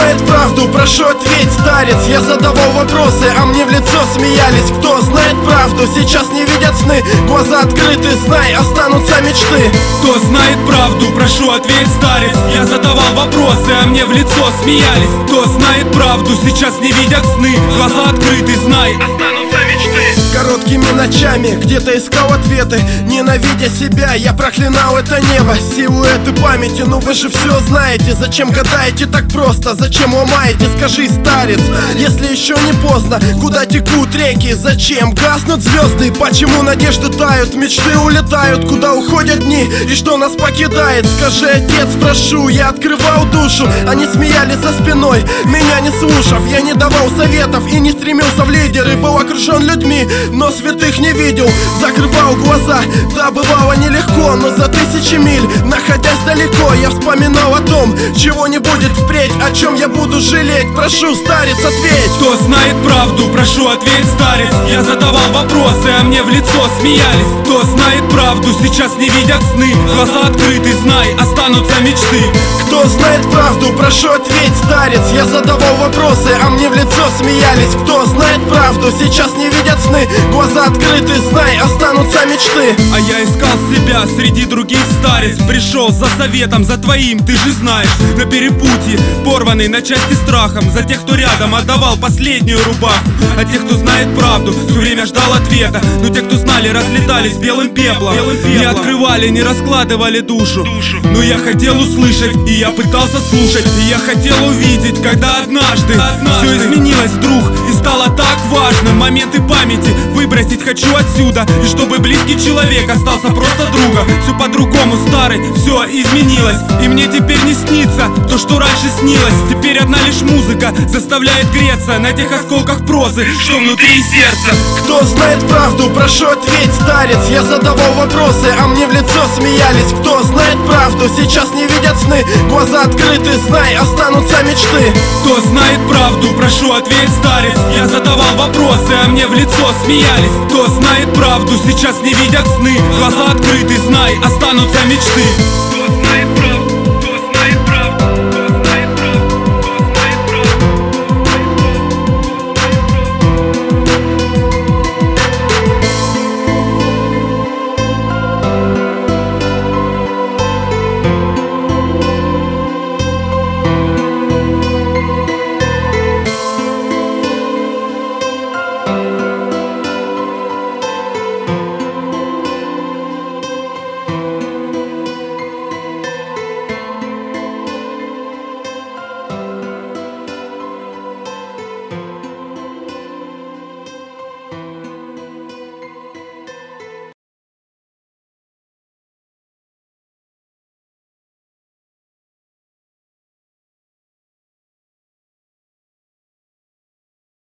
знает правду, прошу ответь, старец. Я задавал вопросы, а мне в лицо смеялись. Кто знает правду, сейчас не видят сны. Глаза открыты, знай, останутся мечты. Кто знает правду, прошу ответь, старец. Я задавал вопросы, а мне в лицо смеялись. Кто знает правду, сейчас не видят сны. Глаза открыты, знай, останутся мечты. Короткими ночами где-то искал ответы. Ненавидя себя, я проклинал это небо. Силу этой памяти, ну вы же все знаете. Зачем гадаете так просто, зачем ломаете? Скажи, старец, если еще не поздно. Куда текут реки, зачем гаснут звезды? Почему надежды тают, мечты улетают? Куда уходят дни и что нас покидает? Скажи, отец, прошу, я открывал душу. Они смеялись за спиной, меня не слушав. Я не давал советов и не стремился в лидеры. Был окружен людьми, но святых не видел. Закрывал глаза, да бывало нелегко. Но за тысячи миль, находясь далеко, я вспоминал о том, чего не будет впредь. О чем я буду жалеть, прошу, старец, ответь. Кто знает правду, прошу ответь, старец. Я задавал вопросы, а мне в лицо смеялись. Кто знает правду, сейчас не видят сны. Глаза открыты, знай, останутся мечты. Кто знает правду, прошу ответь, старец. Я задавал вопросы, а мне в лицо смеялись. Кто знает правду, сейчас не видят сны. Глаза открыты, знай, останутся мечты. А я искал себя среди других, старец. Пришел за советом, за твоим, ты же знаешь. На перепутье, порванный на части страхом. За тех, кто рядом отдавал последнюю рубаху. А тех, кто знает правду, все время ждал ответа. Но те, кто знали, разлетались белым пеплом. Не открывали, не раскладывали душу. Но я хотел услышать, и я пытался слушать. И я хотел увидеть, когда однажды все изменилось вдруг и стало так важно. Моменты памяти выбросить хочу отсюда. И чтобы близкий человек остался просто другом. Все по-другому, старый, все изменилось. И мне теперь не снится то, что раньше снилось. Теперь одна лишь музыка заставляет греться на тех осколках прозы, что внутри сердца. Кто знает правду, прошу ответь, старец. Я задавал вопросы, а мне в лицо смеялись. Кто знает правду, сейчас не видят сны. Глаза открыты, знай, останутся мечты. Кто знает правду, прошу ответь, старец. Я задавал вопросы, а мне в лицо смеялись. Кто знает правду, сейчас не видят сны. Глаза открыты, знай, останутся мечты. Кто знает